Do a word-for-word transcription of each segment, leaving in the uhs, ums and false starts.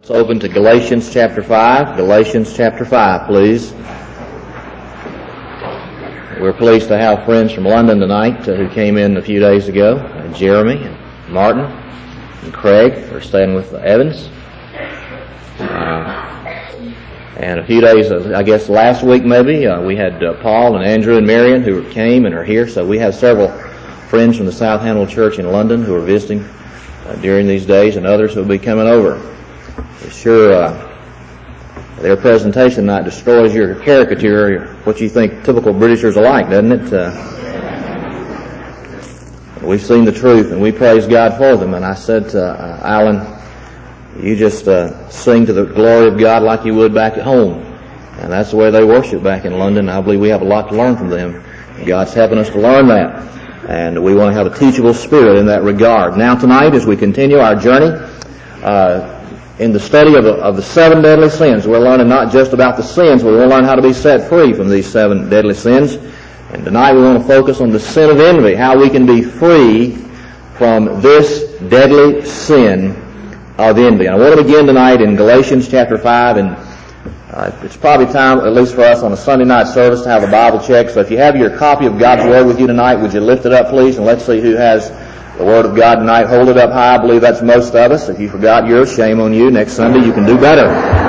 Let's open to Galatians chapter five. Galatians chapter five, please. We're pleased to have friends from London tonight uh, who came in a few days ago. Uh, Jeremy and Martin and Craig are staying with the Evans. Uh, and a few days, uh, I guess last week maybe, uh, we had uh, Paul and Andrew and Marion who came and are here. So we have several friends from the South Handel Church in London who are visiting uh, during these days, and others who will be coming over. Sure, uh, their presentation tonight destroys your caricature, what you think typical Britishers are like, doesn't it? Uh, we've seen the truth, and we praise God for them. And I said to uh, Alan, you just uh, sing to the glory of God like you would back at home. And that's the way they worship back in London. I believe we have a lot to learn from them. God's helping us to learn that. And we want to have a teachable spirit in that regard. Now tonight, as we continue our journey, uh, in the study of the, of the seven deadly sins, we're learning not just about the sins, but we'll learn how to be set free from these seven deadly sins. And tonight we want to focus on the sin of envy, how we can be free from this deadly sin of envy. And I want to begin tonight in Galatians chapter five, and uh, it's probably time, at least for us on a Sunday night service, to have a Bible check. So if you have your copy of God's Word with you tonight, would you lift it up, please, and let's see who has the Word of God tonight. Hold it up high. I believe that's most of us. If you forgot yours, shame on you. Next Sunday you can do better.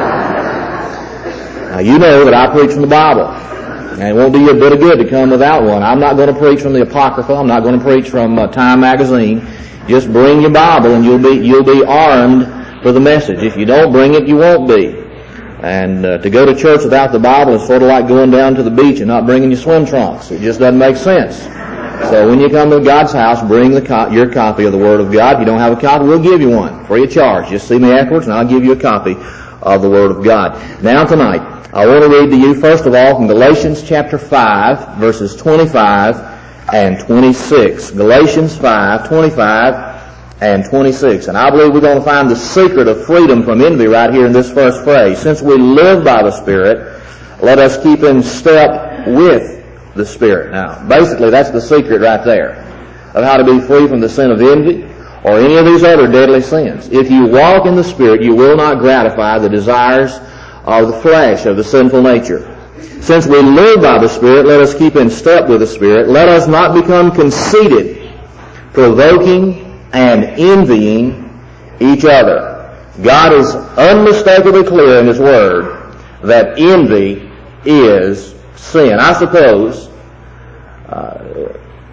Now you know that I preach from the Bible. And it won't do you a bit of good to come without one. I'm not going to preach from the Apocrypha. I'm not going to preach from uh, Time Magazine. Just bring your Bible and you'll be, you'll be armed for the message. If you don't bring it, you won't be. And uh, to go to church without the Bible is sort of like going down to the beach and not bringing your swim trunks. It just doesn't make sense. So when you come to God's house, bring the co- your copy of the Word of God. If you don't have a copy, we'll give you one free of charge. Just see me afterwards and I'll give you a copy of the Word of God. Now tonight, I want to read to you first of all from Galatians chapter five, verses twenty-five and twenty-six. Galatians five, twenty-five and twenty-six. And I believe we're going to find the secret of freedom from envy right here in this first phrase. Since we live by the Spirit, let us keep in step with the Spirit. Now, basically, that's the secret right there of how to be free from the sin of envy or any of these other deadly sins. If you walk in the Spirit, you will not gratify the desires of the flesh, of the sinful nature. Since we live by the Spirit, let us keep in step with the Spirit. Let us not become conceited, provoking and envying each other. God is unmistakably clear in His Word that envy is sin. I suppose uh,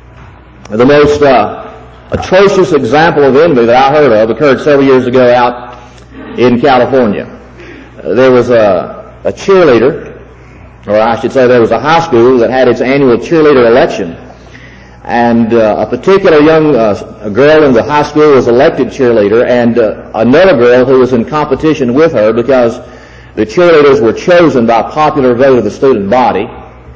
the most uh, atrocious example of envy that I heard of occurred several years ago out in California. Uh, there was a, a cheerleader, or I should say there was a high school that had its annual cheerleader election, and uh, a particular young uh, a girl in the high school was elected cheerleader, and uh, another girl who was in competition with her because the cheerleaders were chosen by popular vote of the student body,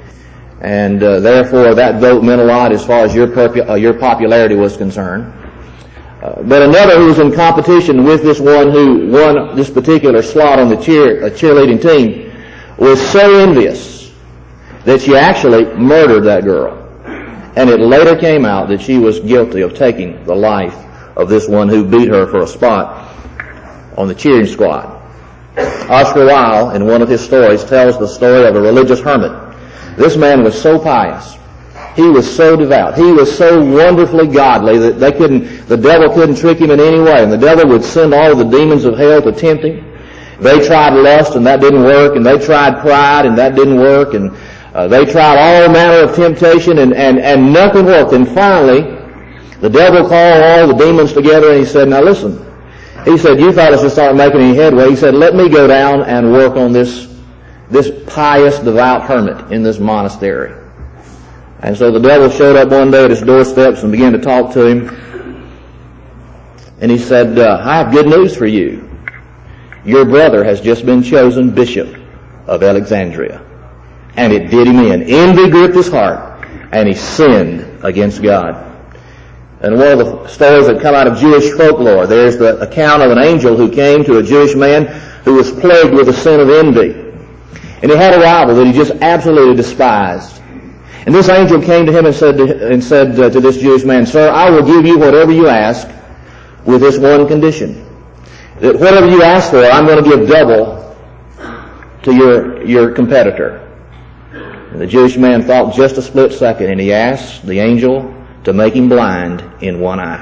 and uh, therefore that vote meant a lot as far as your perpu- uh, your popularity was concerned. Uh, but another who was in competition with this one who won this particular slot on the cheer uh, cheerleading team was so envious that she actually murdered that girl. And it later came out that she was guilty of taking the life of this one who beat her for a spot on the cheering squad. Oscar Wilde, in one of his stories, tells the story of a religious hermit. This man was so pious. He was so devout. He was so wonderfully godly that they couldn't, the devil couldn't trick him in any way. And the devil would send all the demons of hell to tempt him. They tried lust and that didn't work. And they tried pride and that didn't work. And uh, they tried all manner of temptation and, and, and nothing worked. And finally, the devil called all the demons together and he said, now listen. He said, you fellas just aren't making any headway. He said, let me go down and work on this, this pious, devout hermit in this monastery. And so the devil showed up one day at his doorsteps and began to talk to him. And he said, uh, I have good news for you. Your brother has just been chosen bishop of Alexandria. And it did him in. Envy gripped his heart, and he sinned against God. And one of the stories that come out of Jewish folklore, there's the account of an angel who came to a Jewish man who was plagued with the sin of envy. And he had a rival that he just absolutely despised. And this angel came to him and said to, and said uh, to this Jewish man, Sir, I will give you whatever you ask with this one condition. that whatever you ask for, I'm going to give double to your, your competitor. And the Jewish man thought just a split second, and he asked the angel to make him blind in one eye.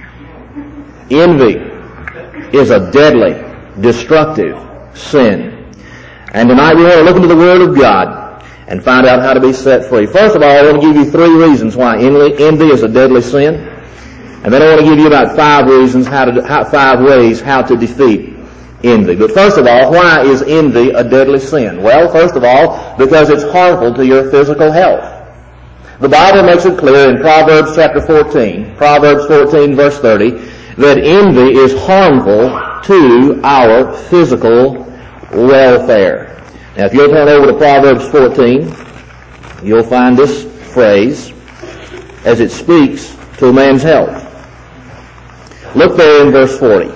Envy is a deadly, destructive sin. And tonight we want to look into the Word of God and find out how to be set free. First of all, I want to give you three reasons why envy is a deadly sin. And then I want to give you about five reasons how to, how, five ways how to defeat envy. But first of all, why is envy a deadly sin? Well, first of all, because it's harmful to your physical health. The Bible makes it clear in Proverbs chapter fourteen, Proverbs fourteen verse thirty, that envy is harmful to our physical welfare. Now, if you'll turn over to Proverbs fourteen, you'll find this phrase as it speaks to a man's health. Look there in verse forty.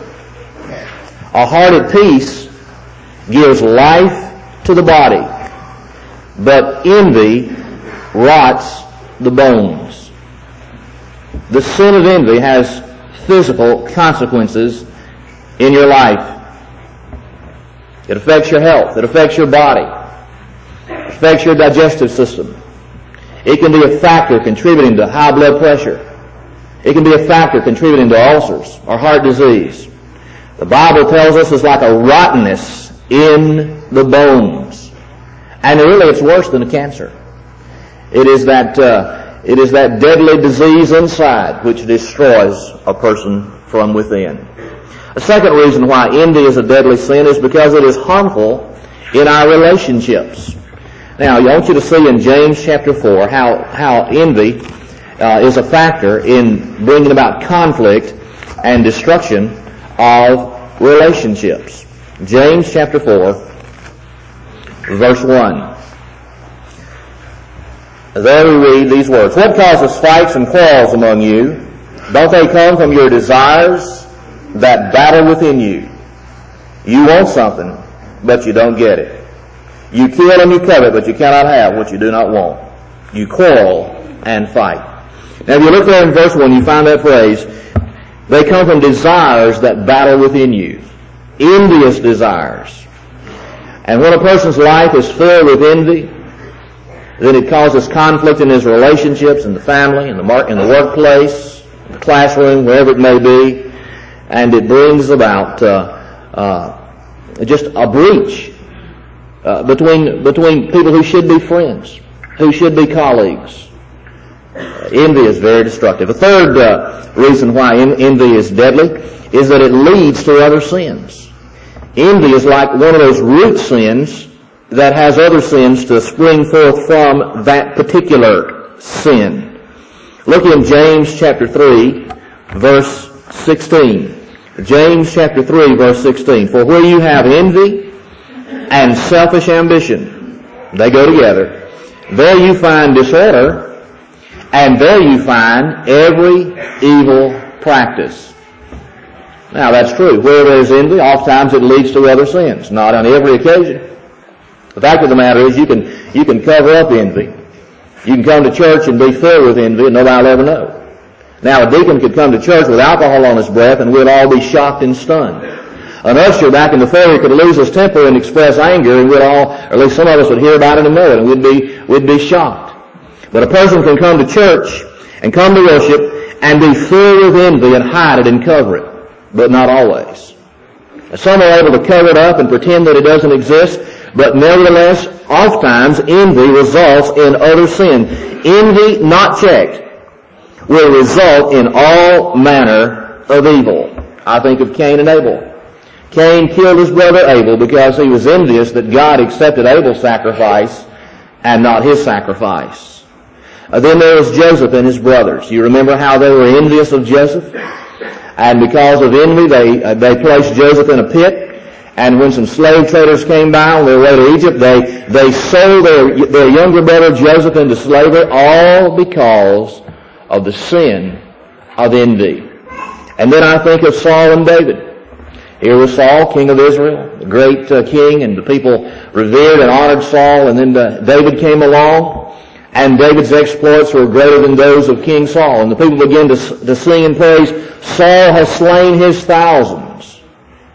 A heart at peace gives life to the body, but envy rots the bones. The sin of envy has physical consequences in your life. It affects your health. It affects your body. It affects your digestive system. It can be a factor contributing to high blood pressure. It can be a factor contributing to ulcers or heart disease. The Bible tells us it's like a rottenness in the bones. And really it's worse than a cancer. It is that, uh, it is that deadly disease inside which destroys a person from within. A second reason why envy is a deadly sin is because it is harmful in our relationships. Now, I want you to see in James chapter four how, how envy uh, is a factor in bringing about conflict and destruction of relationships. James chapter four, verse one. There we read these words. What causes fights and quarrels among you? Don't they come from your desires that battle within you? You want something, but you don't get it. You kill and you covet, but you cannot have what you do not want. You quarrel and fight. Now if you look there in verse one, you find that phrase, they come from desires that battle within you. Envious desires. And when a person's life is filled with envy, then it causes conflict in his relationships, in the family, in the mar- in the workplace, in the classroom, wherever it may be, and it brings about uh, uh, just a breach uh, between between people who should be friends, who should be colleagues. Uh, envy is very destructive. A third uh, reason why en- envy is deadly is that it leads to other sins. Envy is like one of those root sins that has other sins to spring forth from that particular sin. Look in James chapter three, verse sixteen. James chapter three, verse sixteen. For where you have envy and selfish ambition, they go together, there you find disorder, and there you find every evil practice. Now that's true. Where there's envy, oftentimes it leads to other sins. Not on every occasion. The fact of the matter is you can, you can cover up envy. You can come to church and be filled with envy and nobody will ever know. Now a deacon could come to church with alcohol on his breath and we'd all be shocked and stunned. An usher back in the foyer could lose his temper and express anger and we'd all, or at least some of us would hear about it and know it and we'd be, we'd be shocked. But a person can come to church and come to worship and be filled with envy and hide it and cover it. But not always. Some are able to cover it up and pretend that it doesn't exist. But nevertheless, oftentimes envy results in other sin. Envy not checked will result in all manner of evil. I think of Cain and Abel. Cain killed his brother Abel because he was envious that God accepted Abel's sacrifice and not his sacrifice. Uh, then there was Joseph and his brothers. You remember how they were envious of Joseph? And because of envy, they, uh, they placed Joseph in a pit. And when some slave traders came by on their way to Egypt, they, they sold their, their younger brother Joseph into slavery, all because of the sin of envy. And then I think of Saul and David. Here was Saul, king of Israel, the great uh, king, and the people revered and honored Saul, and then uh, David came along, and David's exploits were greater than those of King Saul. And the people began to, to sing and praise, Saul has slain his thousands,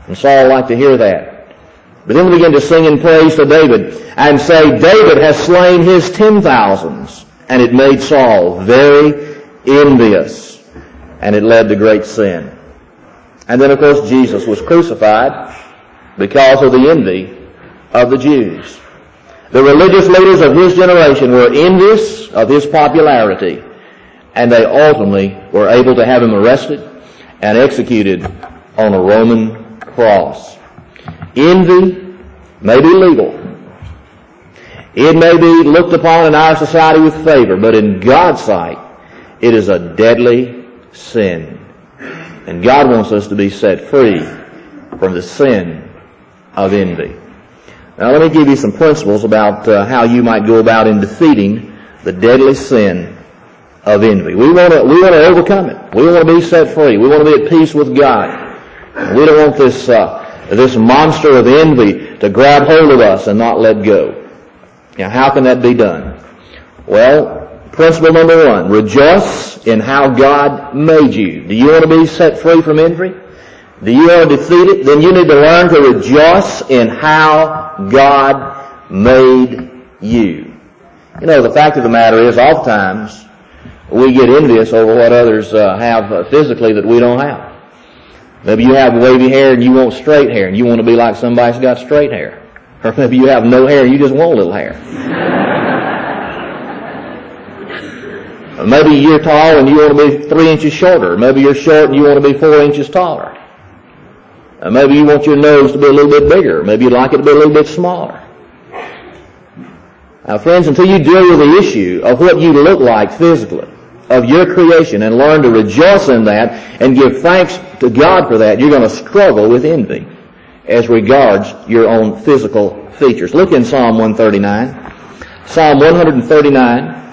And Saul liked to hear that. But then they began to sing in praise to David and say, David has slain his ten thousands. And it made Saul very envious. And it led to great sin. And then, of course, Jesus was crucified because of the envy of the Jews. The religious leaders of his generation were envious of his popularity, and they ultimately were able to have him arrested and executed on a Roman cross. Envy may be legal. It may be looked upon in our society with favor, but in God's sight, it is a deadly sin. And God wants us to be set free from the sin of envy. Now let me give you some principles about uh, how you might go about in defeating the deadly sin of envy. We want to we want to overcome it. We want to be set free. We want to be at peace with God. We don't want this uh, this monster of envy to grab hold of us and not let go. Now, how can that be done? Well, principle number one: rejoice in how God made you. Do you want to be set free from envy? Do you want to defeat it? Then you need to learn to rejoice in how God made you. You know, the fact of the matter is, oftentimes, we get envious over what others uh, have uh, physically that we don't have. Maybe you have wavy hair and you want straight hair, and you want to be like somebody who's got straight hair. Or maybe you have no hair and you just want a little hair. Maybe you're tall and you want to be three inches shorter. Maybe you're short and you want to be four inches taller. Uh, maybe you want your nose to be a little bit bigger. Maybe you'd like it to be a little bit smaller. Now, friends, until you deal with the issue of what you look like physically, of your creation, and learn to rejoice in that and give thanks to God for that, you're going to struggle with envy as regards your own physical features. Look in Psalm one thirty-nine. Psalm one thirty-nine,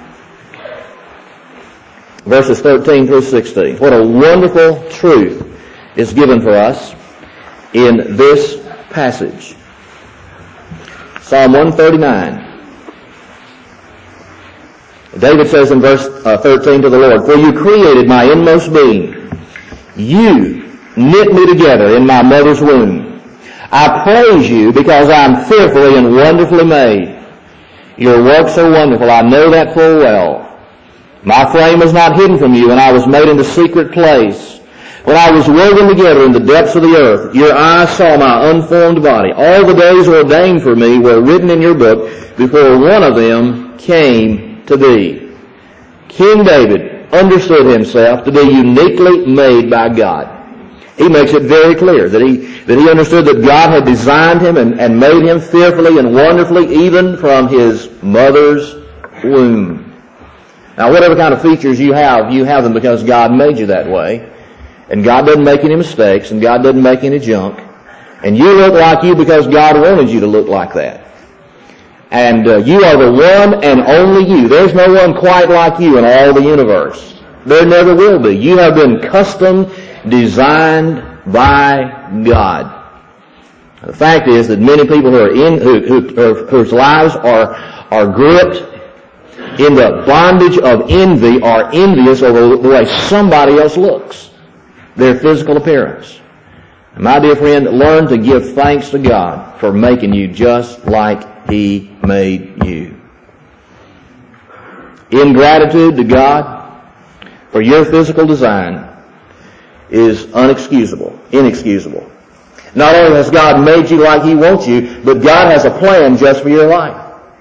verses thirteen through sixteen. What a wonderful truth is given for us in this passage. Psalm one thirty-nine. David says in verse uh, thirteen to the Lord, For you created my inmost being. You knit me together in my mother's womb. I praise you because I am fearfully and wonderfully made. Your works are wonderful. I know that full well. My frame was not hidden from you when I was made in the secret place. When I was woven together in the depths of the earth, your eyes saw my unformed body. All the days ordained for me were written in your book before one of them came to be. King David understood himself to be uniquely made by God. He makes it very clear that he that he understood that God had designed him and, and made him fearfully and wonderfully even from his mother's womb. Now, whatever kind of features you have, you have them because God made you that way. And God doesn't make any mistakes, and God doesn't make any junk. And you look like you because God wanted you to look like that. And uh, you are the one and only you. There's no one quite like you in all the universe. There never will be. You have been custom designed by God. The fact is that many people who are in, who, who, whose lives are, are gripped in the bondage of envy are envious over the way somebody else looks, their physical appearance. And my dear friend, learn to give thanks to God for making you just like He made you. Ingratitude to God for your physical design is unexcusable, inexcusable. Not only has God made you like He wants you, but God has a plan just for your life.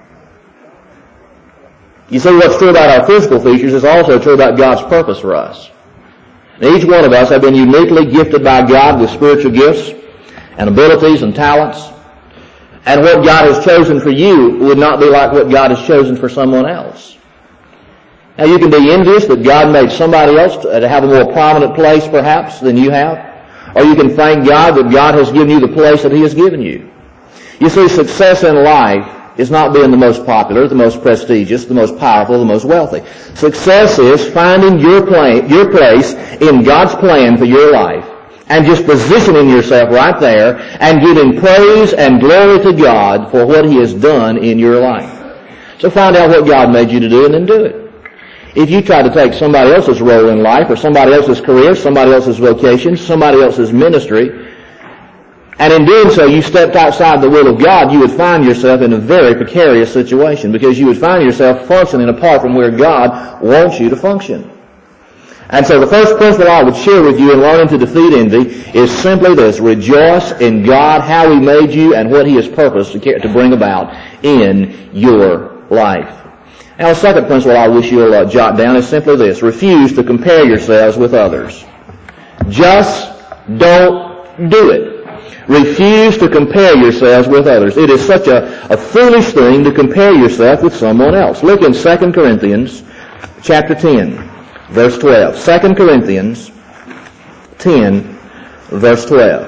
You see, what's true about our physical features is also true about God's purpose for us. And each one of us have been uniquely gifted by God with spiritual gifts and abilities and talents. And what God has chosen for you would not be like what God has chosen for someone else. Now, you can be envious that God made somebody else to have a more prominent place, perhaps, than you have. Or you can thank God that God has given you the place that He has given you. You see, success in life is not being the most popular, the most prestigious, the most powerful, the most wealthy. Success is finding your plan, your place in God's plan for your life and just positioning yourself right there and giving praise and glory to God for what He has done in your life. So find out what God made you to do and then do it. If you try to take somebody else's role in life or somebody else's career, somebody else's vocation, somebody else's ministry, And in doing so, you stepped outside the will of God, you would find yourself in a very precarious situation because you would find yourself functioning apart from where God wants you to function. And so the first principle I would share with you in learning to defeat envy is simply this: rejoice in God, how He made you, and what He has purposed to bring about in your life. Now, the second principle I wish you'll uh, jot down is simply this: refuse to compare yourselves with others. Just don't do it. Refuse to compare yourselves with others. It is such a, a foolish thing to compare yourself with someone else. Look in Second Corinthians chapter ten, verse twelve. Second Corinthians ten, verse twelve.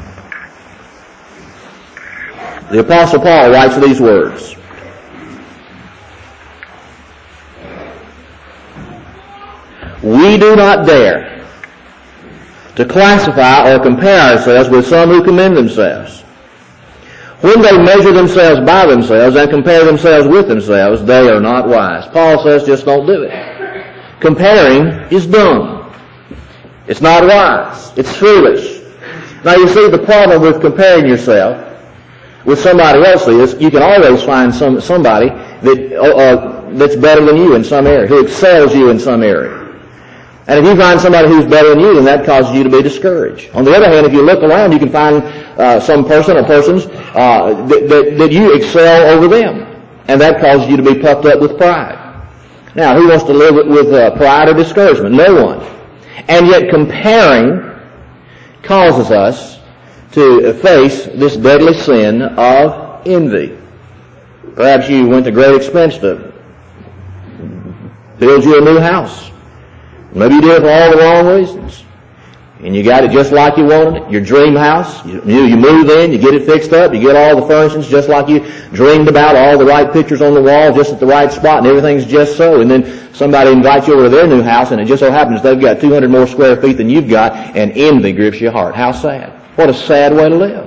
The Apostle Paul writes these words: we do not dare to classify or compare ourselves with some who commend themselves. When they measure themselves by themselves and compare themselves with themselves, they are not wise. Paul says just don't do it. Comparing is dumb. It's not wise. It's foolish. Now you see, the problem with comparing yourself with somebody else is you can always find some somebody that uh, that's better than you in some area, who excels you in some area. And if you find somebody who's better than you, then that causes you to be discouraged. On the other hand, if you look around, you can find uh, some person or persons uh, that, that, that you excel over them. And that causes you to be puffed up with pride. Now, who wants to live with uh, pride or discouragement? No one. And yet comparing causes us to face this deadly sin of envy. Perhaps you went to great expense to build you a new house. Maybe you did it for all the wrong reasons. And you got it just like you wanted it, your dream house. You, you move in, you get it fixed up, you get all the furnishings just like you dreamed about, all the right pictures on the wall, just at the right spot, and everything's just so. And then somebody invites you over to their new house, and it just so happens they've got two hundred more square feet than you've got, and envy grips your heart. How sad. What a sad way to live.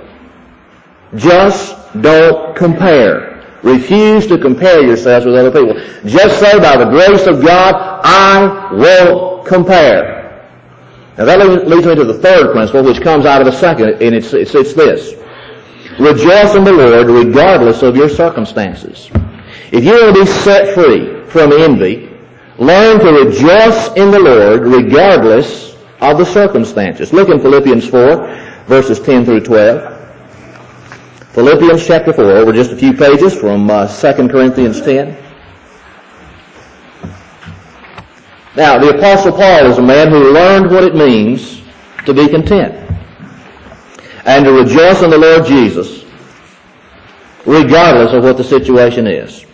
Just don't compare. Refuse to compare yourselves with other people. Just say, by the grace of God, I won't compare. Now that leads me to the third principle, which comes out of the second, and it's, it's, it's this. Rejoice in the Lord regardless of your circumstances. If you want to be set free from envy, learn to rejoice in the Lord regardless of the circumstances. Look in Philippians four, verses ten through twelve. Philippians chapter four, over just a few pages from uh, Second Corinthians ten. Now, the Apostle Paul is a man who learned what it means to be content and to rejoice in the Lord Jesus regardless of what the situation is.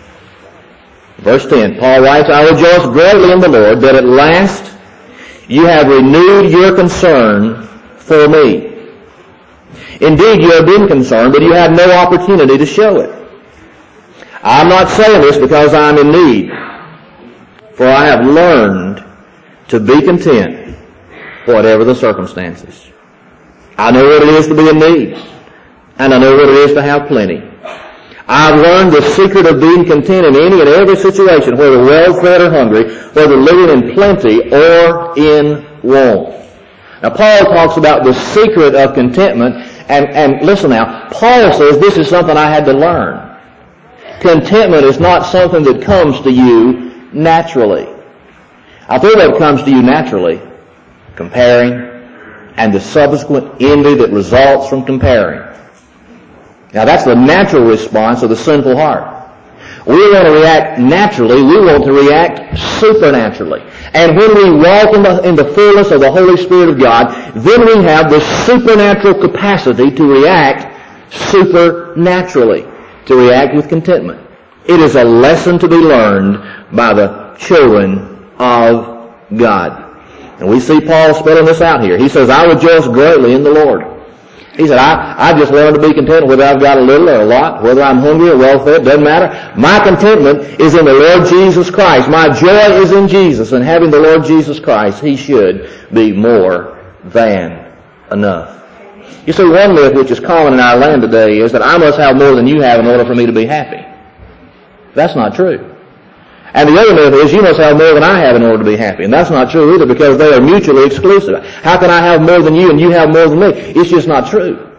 Verse ten, Paul writes, I rejoice greatly in the Lord that at last you have renewed your concern for me. Indeed, you have been concerned, but you had no opportunity to show it. I'm not saying this because I'm in need, for I have learned to be content, whatever the circumstances. I know what it is to be in need, and I know what it is to have plenty. I've learned the secret of being content in any and every situation, whether well-fed or hungry, whether living in plenty or in want. Now, Paul talks about the secret of contentment. And, and listen now, Paul says this is something I had to learn. Contentment is not something that comes to you naturally. I'll tell you what comes to you naturally: comparing and the subsequent envy that results from comparing. Now that's the natural response of the sinful heart. We want to react naturally. We want to react supernaturally. And when we walk in the, in the fullness of the Holy Spirit of God, then we have the supernatural capacity to react supernaturally, to react with contentment. It is a lesson to be learned by the children of God. And we see Paul spelling this out here. He says, I rejoice greatly in the Lord. He said, I, I've just learned to be content whether I've got a little or a lot, whether I'm hungry or well-fed, doesn't matter. My contentment is in the Lord Jesus Christ. My joy is in Jesus, and having the Lord Jesus Christ, He should be more than enough. You see, one myth which is common in our land today is that I must have more than you have in order for me to be happy. That's not true. And the other myth is you must have more than I have in order to be happy. And that's not true either, because they are mutually exclusive. How can I have more than you and you have more than me? It's just not true.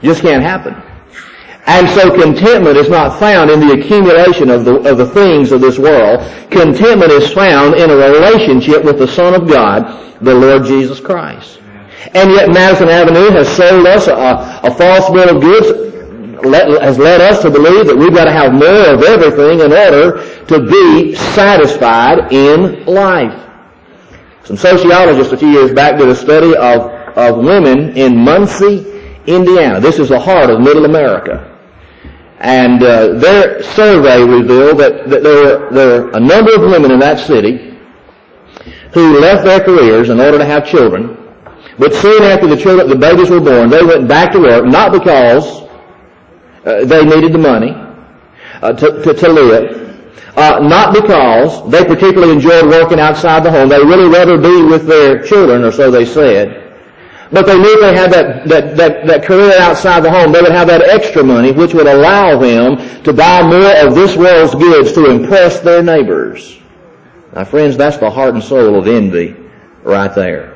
Just can't happen. And so contentment is not found in the accumulation of the, of the things of this world. Contentment is found in a relationship with the Son of God, the Lord Jesus Christ. And yet Madison Avenue has sold us a, a false bill of goods, let, has led us to believe that we've got to have more of everything in order to be satisfied in life. Some sociologists a few years back did a study of, of women in Muncie, Indiana. This is the heart of Middle America. And uh, their survey revealed that, that there, there are a number of women in that city who left their careers in order to have children, but soon after the children, the babies were born, they went back to work, not because uh, they needed the money uh, to, to, to live, uh, not because they particularly enjoyed working outside the home. They really rather be with their children, or so they said. But they knew they had that, that, that, that career outside the home. They would have that extra money which would allow them to buy more of this world's goods to impress their neighbors. Now friends, that's the heart and soul of envy right there.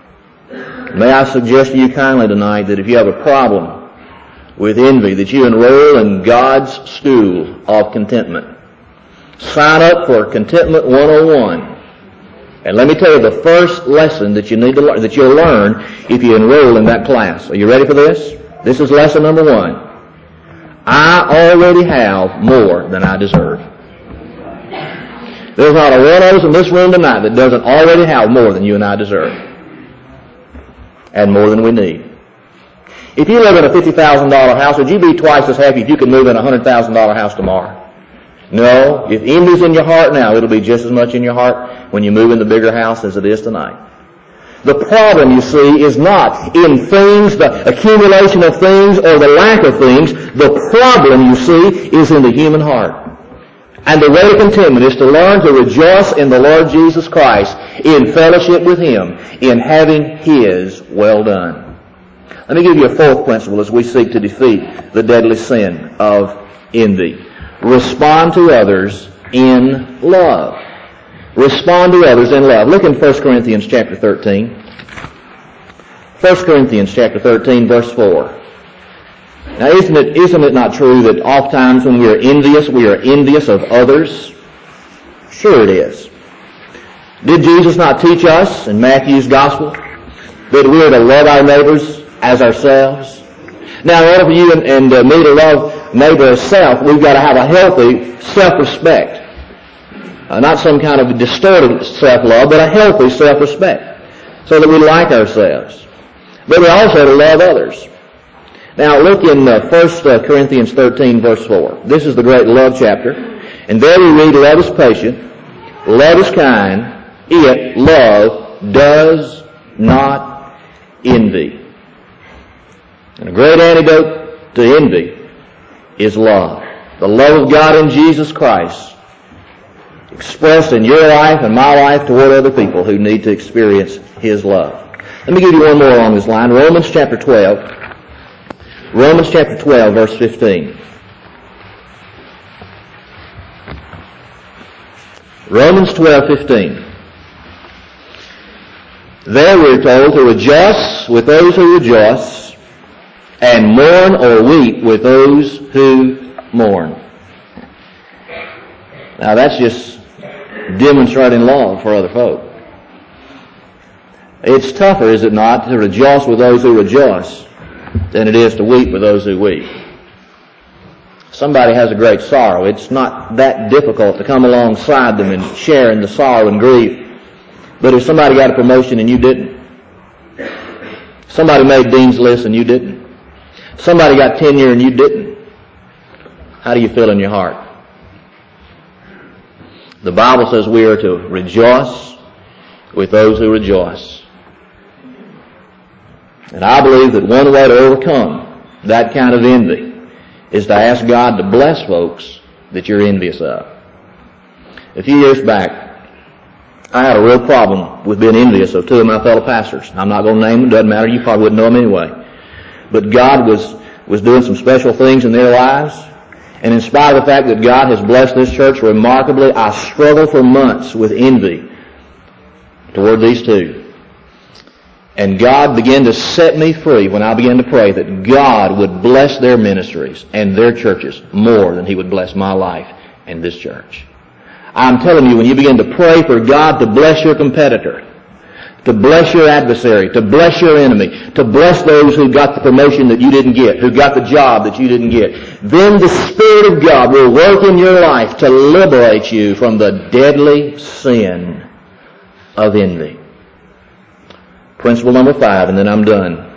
May I suggest to you kindly tonight that if you have a problem with envy, that you enroll in God's school of contentment. Sign up for Contentment one oh one. And let me tell you the first lesson that you need to learn, that you'll learn if you enroll in that class. Are you ready for this? This is lesson number one. I already have more than I deserve. There's not a one of us in this room tonight that doesn't already have more than you and I deserve. And more than we need. If you live in a fifty thousand dollars house, would you be twice as happy if you could move in a one hundred thousand dollars house tomorrow? No. If envy's in your heart now, it'll be just as much in your heart when you move in the bigger house as it is tonight. The problem, you see, is not in things, the accumulation of things or the lack of things. The problem, you see, is in the human heart. And the way to contentment is to learn to rejoice in the Lord Jesus Christ, in fellowship with Him, in having His well done. Let me give you a fourth principle as we seek to defeat the deadly sin of envy. Respond to others in love. Respond to others in love. Look in First Corinthians chapter thirteen. First Corinthians chapter thirteen, verse four. Now, isn't it, isn't it not true that oftentimes when we are envious, we are envious of others? Sure it is. Did Jesus not teach us in Matthew's gospel that we are to love our neighbors as ourselves? Now, in order for you and, and uh, me to love neighbor as self, we've got to have a healthy self-respect. Uh, not some kind of distorted self-love, but a healthy self-respect, so that we like ourselves. But we also to love others. Now look in uh, First Corinthians thirteen, verse four. This is the great love chapter. And there we read, love is patient, love is kind, it, love, does not envy. And a great antidote to envy is love. The love of God in Jesus Christ expressed in your life and my life toward other people who need to experience His love. Let me give you one more along this line. Romans chapter twelve. Romans chapter twelve, verse fifteen. Romans twelve, fifteen. There we're told to rejoice with those who rejoice, and mourn or weep with those who mourn. Now that's just demonstrating love for other folk. It's tougher, is it not, to rejoice with those who rejoice than it is to weep with those who weep. Somebody has a great sorrow. It's not that difficult to come alongside them and share in the sorrow and grief. But if somebody got a promotion and you didn't, somebody made Dean's List and you didn't, somebody got tenure and you didn't, how do you feel in your heart? The Bible says we are to rejoice with those who rejoice. And I believe that one way to overcome that kind of envy is to ask God to bless folks that you're envious of. A few years back, I had a real problem with being envious of two of my fellow pastors. I'm not going to name them, doesn't matter, you probably wouldn't know them anyway. But God was, was doing some special things in their lives. And in spite of the fact that God has blessed this church remarkably, I struggled for months with envy toward these two. And God began to set me free when I began to pray that God would bless their ministries and their churches more than He would bless my life and this church. I'm telling you, when you begin to pray for God to bless your competitor, to bless your adversary, to bless your enemy, to bless those who got the promotion that you didn't get, who got the job that you didn't get, then the Spirit of God will work in your life to liberate you from the deadly sin of envy. Principle number five, and then I'm done.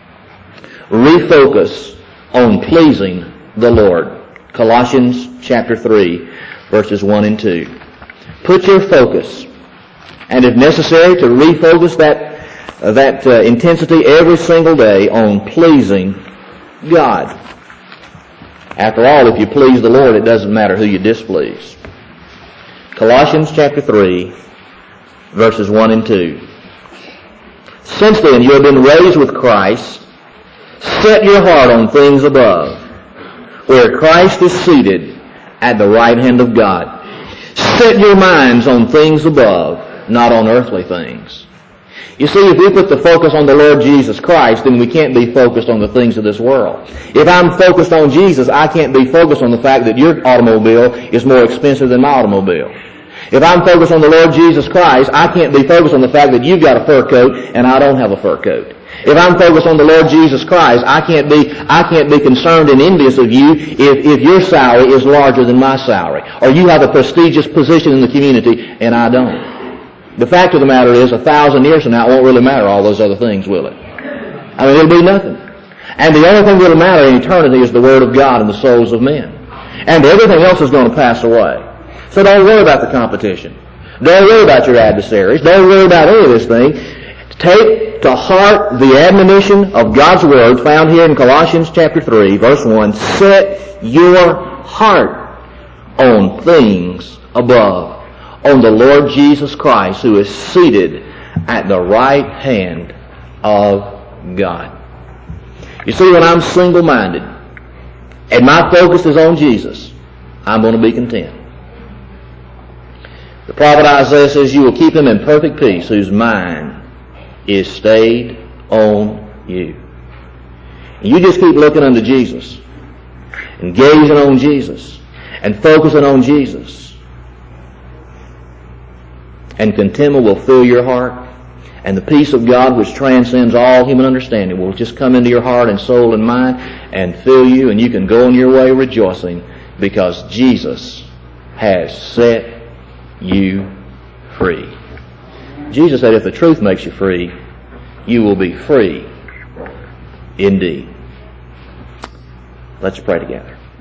Refocus on pleasing the Lord. Colossians chapter three, verses one and two. Put your focus, and if necessary, to refocus that, uh, that uh, intensity every single day on pleasing God. After all, if you please the Lord, it doesn't matter who you displease. Colossians chapter three, verses one and two. Since then you have been raised with Christ. Set your heart on things above, where Christ is seated at the right hand of God. Set your minds on things above, not on earthly things. You see, if we put the focus on the Lord Jesus Christ, then we can't be focused on the things of this world. If I'm focused on Jesus, I can't be focused on the fact that your automobile is more expensive than my automobile. If I'm focused on the Lord Jesus Christ, I can't be focused on the fact that you've got a fur coat and I don't have a fur coat. If I'm focused on the Lord Jesus Christ, I can't be, I can't be concerned and envious of you if, if your salary is larger than my salary, or you have a prestigious position in the community and I don't. The fact of the matter is, a thousand years from now, it won't really matter all those other things, will it? I mean, it'll be nothing. And the only thing that'll matter in eternity is the Word of God and the souls of men. And everything else is going to pass away. So don't worry about the competition. Don't worry about your adversaries. Don't worry about any of this thing. Take to heart the admonition of God's Word found here in Colossians chapter three, verse one. Set your heart on things above, on the Lord Jesus Christ, who is seated at the right hand of God. You see, when I'm single-minded and my focus is on Jesus, I'm going to be content. The prophet Isaiah says, you will keep him in perfect peace whose mind is stayed on you. And you just keep looking unto Jesus and gazing on Jesus and focusing on Jesus. And contentment will fill your heart, and the peace of God, which transcends all human understanding, will just come into your heart and soul and mind and fill you, and you can go on your way rejoicing because Jesus has set you free. Jesus said, if the truth makes you free, you will be free indeed. Let's pray together.